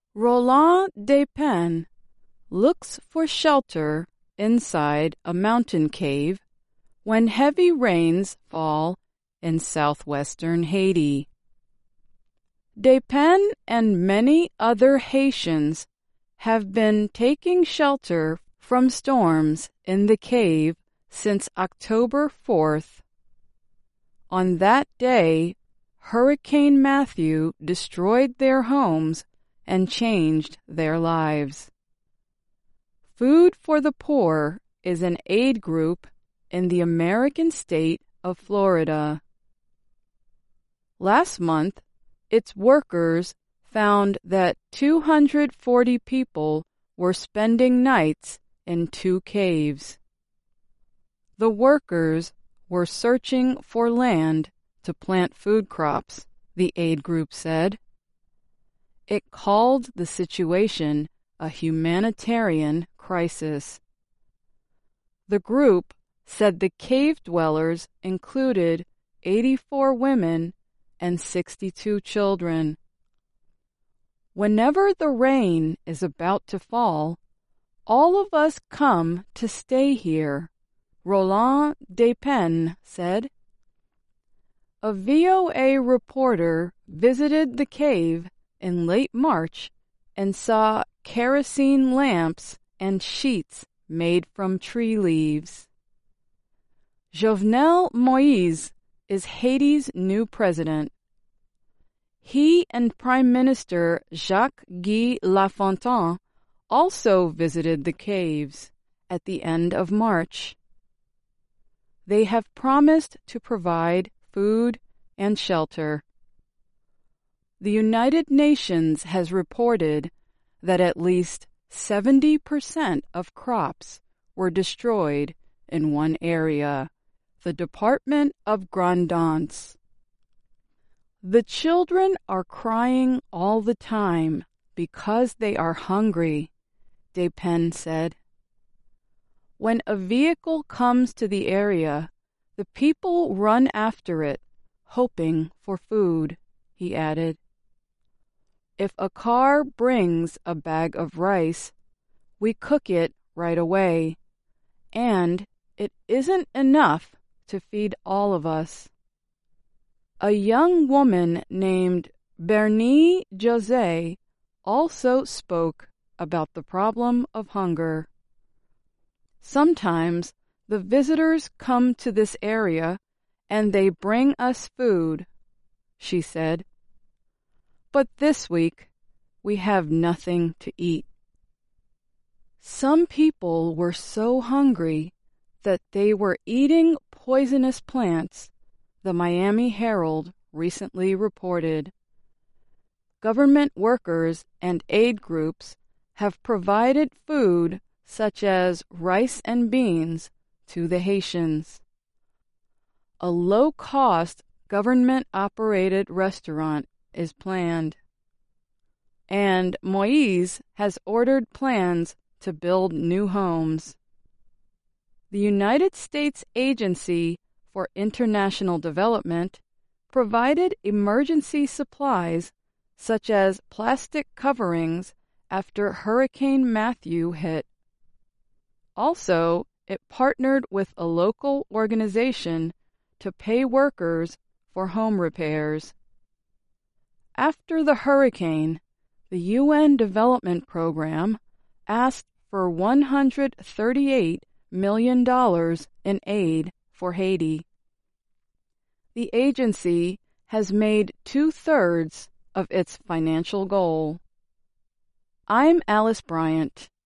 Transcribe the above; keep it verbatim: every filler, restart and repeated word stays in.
Roland Despennes looks for shelter inside a mountain cave when heavy rains fall in southwestern Haiti. Despennes and many other Haitians have been taking shelter from storms in the cave since October fourth. On that day, Hurricane Matthew destroyed their homes and changed their lives. Food for the Poor is an aid group in the American state of Florida. Last month, its workers found that two hundred forty people were spending nights in two caves. The workers were searching for land to plant food crops, the aid group said. It called the situation a humanitarian crisis. The group said the cave dwellers included eighty-four women and sixty-two children. Whenever the rain is about to fall, all of us come to stay here, Roland Despennes said. A V O A reporter visited the cave in late March and saw kerosene lamps and sheets made from tree leaves. Jovenel Moïse is Haiti's new president. He and Prime Minister Jacques-Guy Lafontaine also visited the caves at the end of March. They have promised to provide food and shelter. The United Nations has reported that at least seventy percent of crops were destroyed in one area, the Department of Grand-Anse. The children are crying all the time because they are hungry, Despennes said. When a vehicle comes to the area, the people run after it, hoping for food, he added. If a car brings a bag of rice, we cook it right away, and it isn't enough to feed all of us. A young woman named Bernie José also spoke about the problem of hunger. Sometimes the visitors come to this area and they bring us food, she said. But this week we have nothing to eat. Some people were so hungry that they were eating poisonous plants, the Miami Herald recently reported. Government workers and aid groups have provided food such as rice and beans to the Haitians. A low-cost government-operated restaurant is planned. And Moïse has ordered plans to build new homes. The United States Agency for International Development provided emergency supplies such as plastic coverings after Hurricane Matthew hit. Also, it partnered with a local organization to pay workers for home repairs. After the hurricane, the U N Development Program asked for one hundred thirty-eight million dollars in aid for Haiti. The agency has made two-thirds of its financial goal. I'm Alice Bryant.